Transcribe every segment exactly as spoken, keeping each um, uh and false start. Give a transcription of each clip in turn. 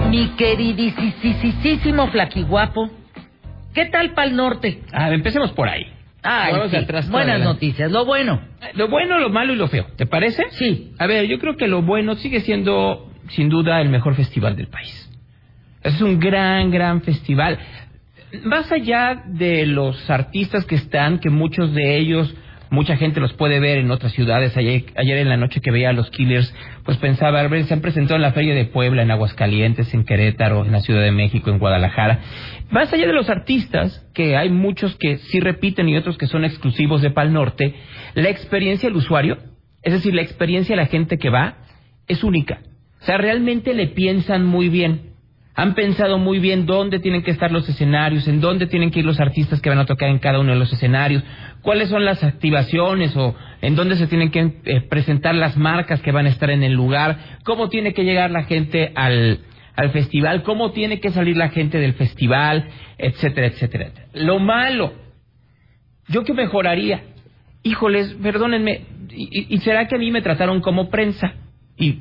Mi queridísimo Flaquiguapo, ¿qué tal Pal Norte? Ah, empecemos por ahí. Ay, Vamos sí. atrás Buenas adelante. noticias, lo bueno. Lo bueno, lo malo y lo feo, ¿te parece? Sí. A ver, yo creo que lo bueno sigue siendo, sin duda, el mejor festival del país. Es un gran, gran festival. Más allá de los artistas que están, que muchos de ellos, mucha gente los puede ver en otras ciudades. Ayer, ayer en la noche que veía a los Killers, pues pensaba, a ver, se han presentado en la Feria de Puebla, en Aguascalientes, en Querétaro, en la Ciudad de México, en Guadalajara. Más allá de los artistas, que hay muchos que sí repiten y otros que son exclusivos de Pal Norte, la experiencia del usuario, es decir, la experiencia de la gente que va, es única. O sea, realmente le piensan muy bien. Han pensado muy bien dónde tienen que estar los escenarios, en dónde tienen que ir los artistas que van a tocar en cada uno de los escenarios, cuáles son las activaciones o en dónde se tienen que eh, presentar las marcas que van a estar en el lugar, cómo tiene que llegar la gente al, al festival, cómo tiene que salir la gente del festival, etcétera, etcétera. Lo malo, yo que mejoraría, híjoles, perdónenme, y, y será que a mí me trataron como prensa, y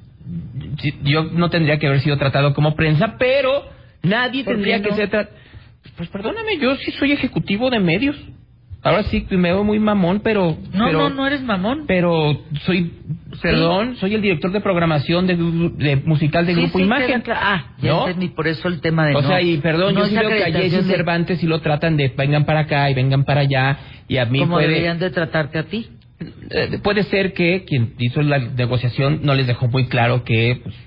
yo no tendría que haber sido tratado como prensa, pero nadie tendría no? que ser tratado. Pues perdóname, yo sí soy ejecutivo de medios. Ahora sí me veo muy mamón, pero... No, pero, no, no eres mamón. Pero soy, ¿sí? Perdón, soy el director de programación de, de musical de sí, Grupo sí, Imagen. Queda, ah, ya ¿no? entendí, por eso el tema de O no... sea, y perdón, no yo sí veo que a Jesse de... Cervantes sí lo tratan de vengan para acá y vengan para allá, y a mí ¿Cómo puede... deberían de tratarte a ti? Eh, puede ser que quien hizo la negociación no les dejó muy claro que... Pues,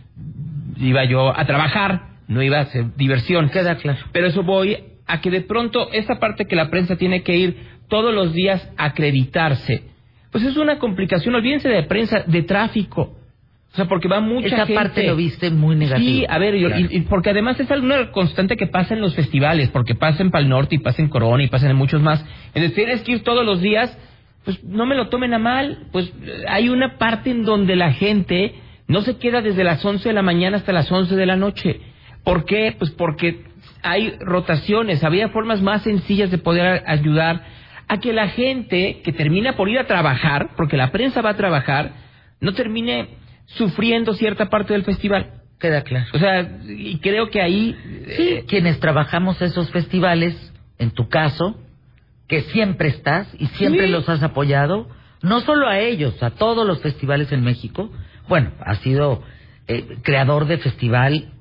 iba yo a trabajar, no iba a hacer diversión. Queda claro. Pero eso voy a que de pronto esa parte que la prensa tiene que ir todos los días a acreditarse, pues es una complicación. Olvídense de prensa, de tráfico. O sea, porque va mucha esa gente. Esa parte lo viste muy negativo. Sí, a ver, yo, claro. y, y porque además es algo constante que pasa en los festivales, porque pasa en Pal Norte y pasa en Corona y pasa en muchos más. Entonces tienes que ir todos los días, pues no me lo tomen a mal, pues hay una parte en donde la gente no se queda desde las once de la mañana hasta las once de la noche. ¿Por qué? Pues porque hay rotaciones, había formas más sencillas de poder ayudar a que la gente que termina por ir a trabajar, porque la prensa va a trabajar, no termine sufriendo cierta parte del festival. Queda claro. O sea, y creo que ahí... Sí, eh, quienes trabajamos esos festivales, en tu caso, que siempre estás y siempre sí. los has apoyado, no solo a ellos, a todos los festivales en México. Bueno, ha sido eh, creador de festival,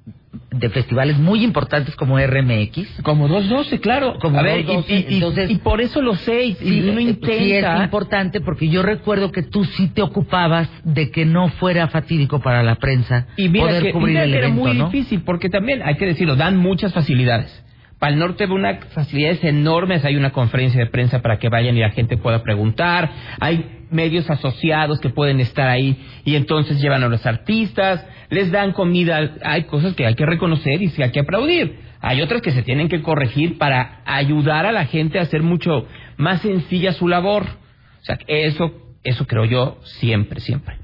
de festivales muy importantes como R M X. Como dos doce, claro. Como a ver, dos doce, y, y, entonces, y por eso lo sé, y, sí, y uno intenta... Sí es importante, porque yo recuerdo que tú sí te ocupabas de que no fuera fatídico para la prensa y mira poder que, cubrir mira el que evento, era muy ¿no? difícil, porque también, hay que decirlo, dan muchas facilidades. Pal Norte ve unas facilidades enormes, hay una conferencia de prensa para que vayan y la gente pueda preguntar, hay medios asociados que pueden estar ahí y entonces llevan a los artistas, les dan comida, hay cosas que hay que reconocer y que hay que aplaudir, hay otras que se tienen que corregir para ayudar a la gente a hacer mucho más sencilla su labor. O sea, eso, eso creo yo siempre, siempre.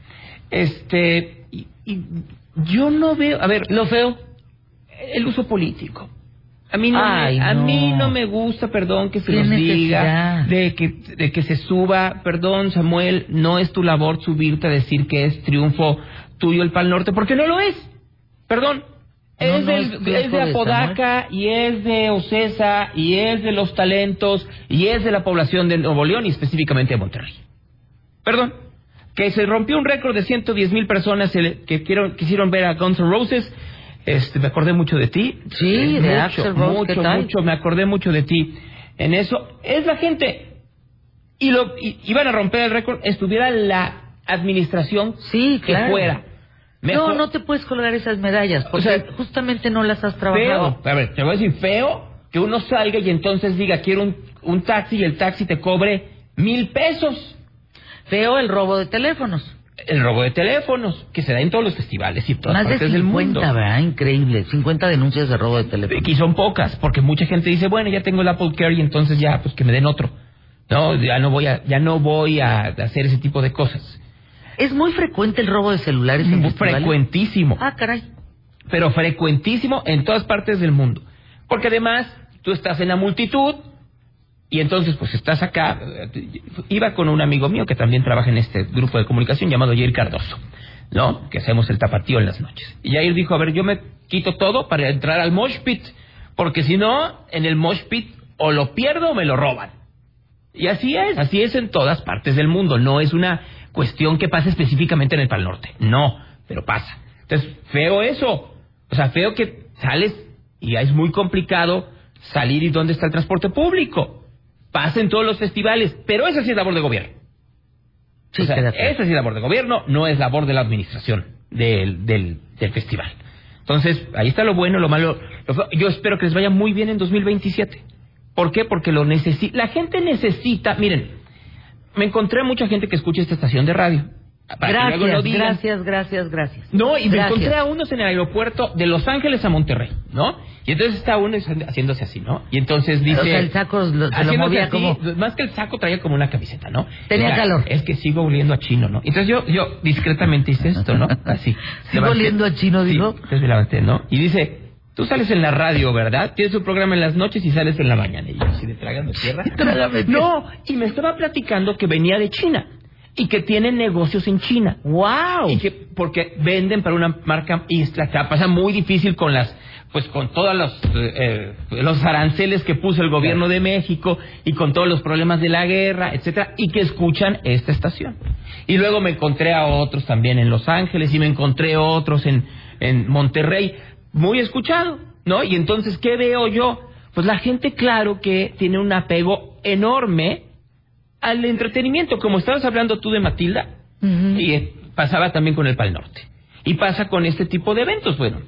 Este, y, y yo no veo, a ver, lo feo, el uso político. A mí no, Ay, me, a no. mí no me gusta, perdón, que se ¿Qué nos necesidad? diga de que, de que se suba, perdón, Samuel, no es tu labor subirte a decir que es triunfo tuyo el Pal Norte, porque no lo es, perdón. No, es, no del, es es de Apodaca, y es de Ocesa, y es de Los Talentos, y es de la población de Nuevo León, y específicamente de Monterrey. Perdón. Que se rompió un récord de ciento diez mil personas que quiero, quisieron ver a Guns N' Roses. Este, me acordé mucho de ti. Sí, eh, de mucho, Axl Rose, mucho, ¿qué tal? mucho, me acordé mucho de ti. En eso, es la gente. Y lo y, iban a romper el récord, estuviera la administración sí, que claro. fuera. Mejor. No, no te puedes colgar esas medallas, porque o sea, justamente no las has trabajado. Feo, a ver, te voy a decir, feo que uno salga y entonces diga, quiero un, un taxi y el taxi te cobre mil pesos. Feo el robo de teléfonos. El robo de teléfonos, que se da en todos los festivales y en todas Más partes de del mundo. cincuenta, ¿verdad? Increíble. cincuenta denuncias de robo de teléfonos. Y son pocas, porque mucha gente dice, bueno, ya tengo el Apple Care y entonces ya, pues que me den otro. No, ya no voy a, ya no voy a hacer ese tipo de cosas. ¿Es muy frecuente el robo de celulares en festivales? Frecuentísimo. Ah, caray. Pero frecuentísimo en todas partes del mundo. Porque además, tú estás en la multitud, y entonces, pues estás acá. Iba con un amigo mío que también trabaja en este grupo de comunicación llamado Jair Cardoso. ¿no? Que hacemos el tapatío en las noches. Y Jair dijo, a ver, yo me quito todo para entrar al mosh pit, porque si no, en el mosh pit o lo pierdo o me lo roban. Y así es, así es en todas partes del mundo. No es una cuestión que pase específicamente en el Pal Norte. No, pero pasa. Entonces, feo eso. O sea, feo que sales y es muy complicado salir y dónde está el transporte público. Pasa en todos los festivales, pero esa sí es labor de gobierno. Sí, o sea, esa sí es labor de gobierno, no es labor de la administración del, del, del festival. Entonces, ahí está lo bueno, lo malo. Lo feo. Yo espero que les vaya muy bien en dos mil veintisiete. ¿Por qué? Porque lo necesita. La gente necesita. Miren, me encontré mucha gente que escucha esta estación de radio. Gracias, no gracias, gracias, gracias. No, y me gracias. encontré a unos en el aeropuerto de Los Ángeles a Monterrey, ¿no? Y entonces está uno haciéndose así, ¿no? Y entonces dice... O sea, el saco lo, se lo movía así, como... Más que el saco traía como una camiseta, ¿no? Tenía Era, calor. Es que sigo oliendo a chino, ¿no? Entonces yo yo discretamente hice esto, ¿no? Así. ¿Sigo levanté, oliendo a chino, dijo? Sí, entonces me levanté, ¿no? Y dice... Tú sales en la radio, ¿verdad? Tienes un programa en las noches y sales en la mañana. Y yo así de trágame tierra. Trágame tierra. No, y me estaba platicando que venía de China y que tienen negocios en China. ¡Wow! Y que porque venden para una marca y la pasa muy difícil con las, pues con todos los eh, los aranceles que puso el gobierno de México y con todos los problemas de la guerra, etcétera, y que escuchan esta estación. Y luego me encontré a otros también en Los Ángeles y me encontré otros en en Monterrey. Muy escuchado, ¿no? Y entonces, ¿qué veo yo? Pues la gente, claro, que tiene un apego enorme al entretenimiento, como estabas hablando tú de Matilda, uh-huh. y eh, pasaba también con el Pal Norte. Y pasa con este tipo de eventos, bueno.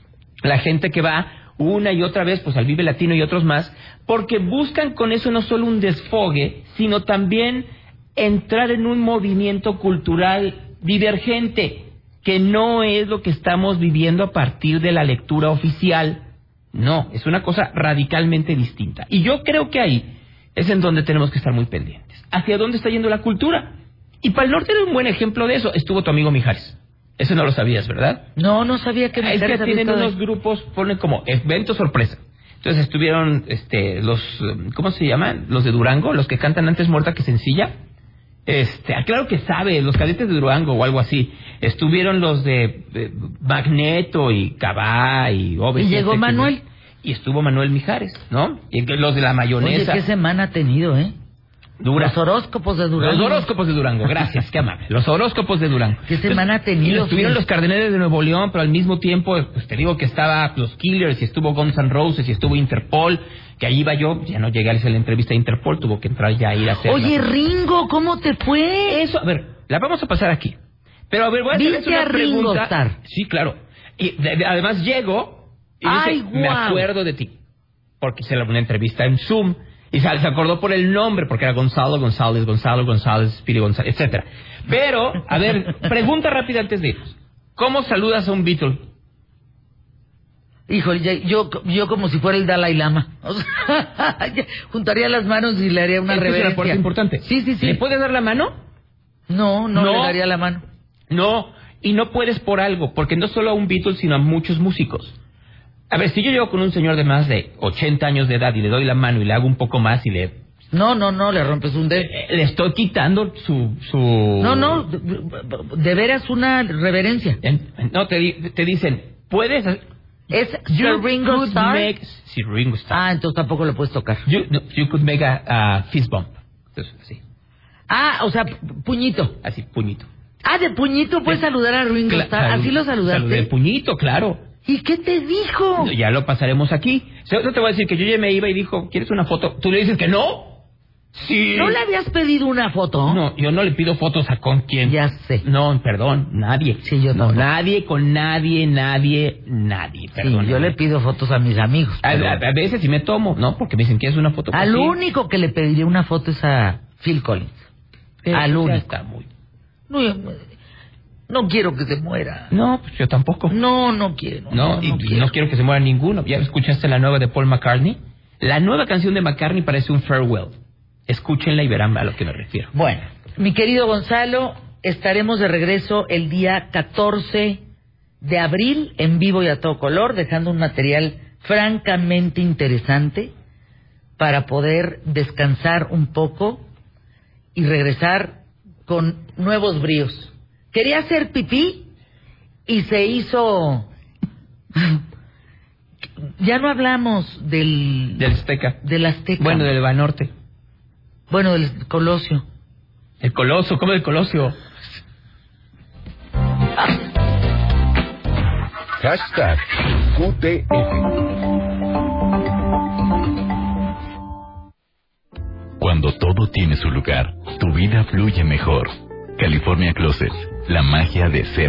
La gente que va una y otra vez, pues al Vive Latino y otros más, porque buscan con eso no solo un desfogue, sino también entrar en un movimiento cultural divergente, que no es lo que estamos viviendo a partir de la lectura oficial. No, es una cosa radicalmente distinta. Y yo creo que ahí es en donde tenemos que estar muy pendientes. ¿Hacia dónde está yendo la cultura? Y Pal Norte era un buen ejemplo de eso. Estuvo tu amigo Mijares. Eso no lo sabías, ¿verdad? No, no sabía que Mijares. Es que tienen unos grupos, ponen como evento sorpresa. Entonces estuvieron este los, ¿cómo se llaman? Los de Durango, los que cantan Antes muerta que sencilla. Este, claro que sabe, los Cadetes de Durango o algo así. Estuvieron los de, de Magneto y Cabá y O V. Y llegó Manuel. Y estuvo Manuel Mijares, ¿no? Y los de la mayonesa. Oye, qué semana ha tenido, ¿eh? Dura. Los horóscopos de Durango. Los horóscopos de Durango, gracias, qué amable. Los horóscopos de Durango. ¿Qué semana ha tenido? Estuvieron los Cardenales de Nuevo León, pero al mismo tiempo, pues te digo que estaba los Killers, y estuvo Guns N' Roses, y estuvo Interpol, que ahí iba yo, ya no llegué a hacer la entrevista de Interpol, tuvo que entrar ya a ir a hacer. Oye, Ringo, ¿cómo te fue? Eso, a ver, la vamos a pasar aquí. Pero a ver, voy a hacerles una a Ringo pregunta. Star. Sí, claro. Y de, de, además llego y Ay, dice, wow. me acuerdo de ti. Porque hice una entrevista en Zoom. Y se acordó por el nombre, porque era Gonzalo, González, Gonzalo, González, Spiri González, etcétera. Pero, a ver, pregunta rápida antes de irnos. ¿Cómo saludas a un Beatle? Híjole, yo, yo como si fuera el Dalai Lama. O sea, juntaría las manos y le haría una Esta reverencia. Es una parte importante. Sí, sí, sí. ¿Le puedes dar la mano? No, no, no le daría la mano. No, y no puedes por algo, porque no solo a un Beatle, sino a muchos músicos. A ver, si yo llego con un señor de más de ochenta años de edad y le doy la mano y le hago un poco más y le... No, no, no, le rompes un dedo. Eh, le estoy quitando su... su... No, no, de, de veras una reverencia. En, no, te, te dicen, puedes... Es Sir Ringo Starr. Make, sí, Ringo Starr. Ah, entonces tampoco lo puedes tocar. You, no, you could make a, a fist bump. Entonces, así. Ah, o sea, puñito. Así, puñito. Ah, de puñito puedes sí. saludar a Ringo Cla Starr. Así lo saludaste. De puñito, claro. ¿Y qué te dijo? Ya lo pasaremos aquí. No te voy a decir que yo ya me iba y dijo, ¿quieres una foto? ¿Tú le dices que no? Sí. ¿No le habías pedido una foto? No, yo no le pido fotos a con quién. Ya sé. No, perdón, nadie. Sí, yo no. tampoco. Nadie, con nadie, nadie, nadie. Perdón. Sí, yo le pido fotos a mis amigos. Pero... A, a veces sí me tomo, ¿no? Porque me dicen, ¿quieres una foto? Al único que le pediría una foto es a Phil Collins. Pero Al único. Está muy... No, yo... No quiero que se muera. No, pues yo tampoco. No, no quiero. No, no, y no quiero. no quiero que se muera ninguno. ¿Ya escuchaste la nueva de Paul McCartney? La nueva canción de McCartney parece un farewell. Escúchenla y verán a lo que me refiero. Bueno, mi querido Gonzalo, estaremos de regreso el día catorce de abril en vivo y a todo color, dejando un material francamente interesante para poder descansar un poco y regresar con nuevos bríos. ¿Quería hacer pipí? y se hizo... Ya no hablamos del... Del Azteca. Del Azteca. Bueno, del Banorte. Bueno, del Colosio. El Coloso, ¿cómo el Colosio? Hashtag Q T F. Cuando todo tiene su lugar, tu vida fluye mejor. California Closet, la magia de ser